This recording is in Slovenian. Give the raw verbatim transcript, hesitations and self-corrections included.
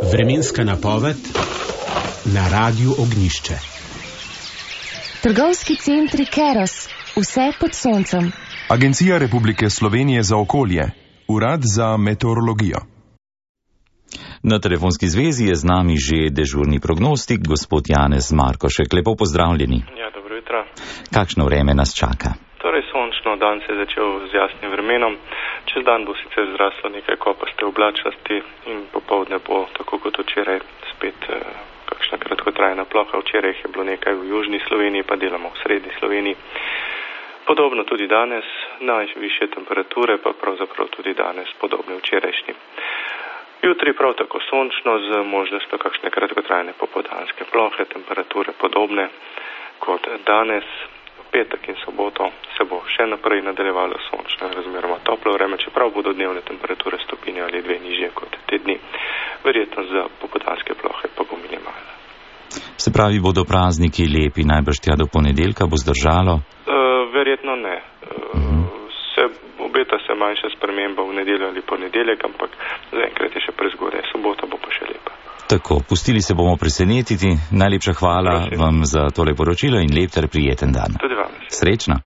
Vremenska napoved na Radiu Ognjišče. Trgovski centri Keros, vse pod soncem. Agencija Republike Slovenije za okolje, Urad za meteorologijo. Na telefonski zvezi je z nami že dežurni prognostik, gospod Janez Markošek. Lepo pozdravljeni. Ja, dobro jutro. Kakšno vreme nas čaka? Torej sončno, dan se je začel z jasnim vremenom. Čez dan bo sicer zraslo nekaj kopaste oblačnosti in popoldne bo, tako kot včeraj, spet eh, kakšna kratkotrajna ploha. Včeraj je bilo nekaj v južni Sloveniji, pa delamo v srednji Sloveniji. Podobno tudi danes, najvišje temperature pa pravzaprav tudi danes, podobne včerajšnji. Jutri prav tako sončno z možnostjo kakšne kratkotrajne popoldanske plohe, temperature podobne kot danes. V petek in soboto se bo še naprej nadaljevalo sončno in razmeroma toplo vreme, čeprav bodo dnevne temperature stopinje ali dve nižje kot te dni. Verjetno za popoldanske plohe pa bo minimalna. Se pravi, bodo prazniki lepi, najbrž tja do ponedeljka bo zdržalo? E, verjetno ne. E, uh-huh. se, obeta se manjša sprememba v nedeljo ali ponedeljek, ampak zaenkrat je še prezgodaj, sobota bo pa še lepa. Tako, pustili se bomo presenetiti. Najlepša hvala Prosim. vam za tole poročilo in lep ter prijeten dan. Tudi vam. Srečno.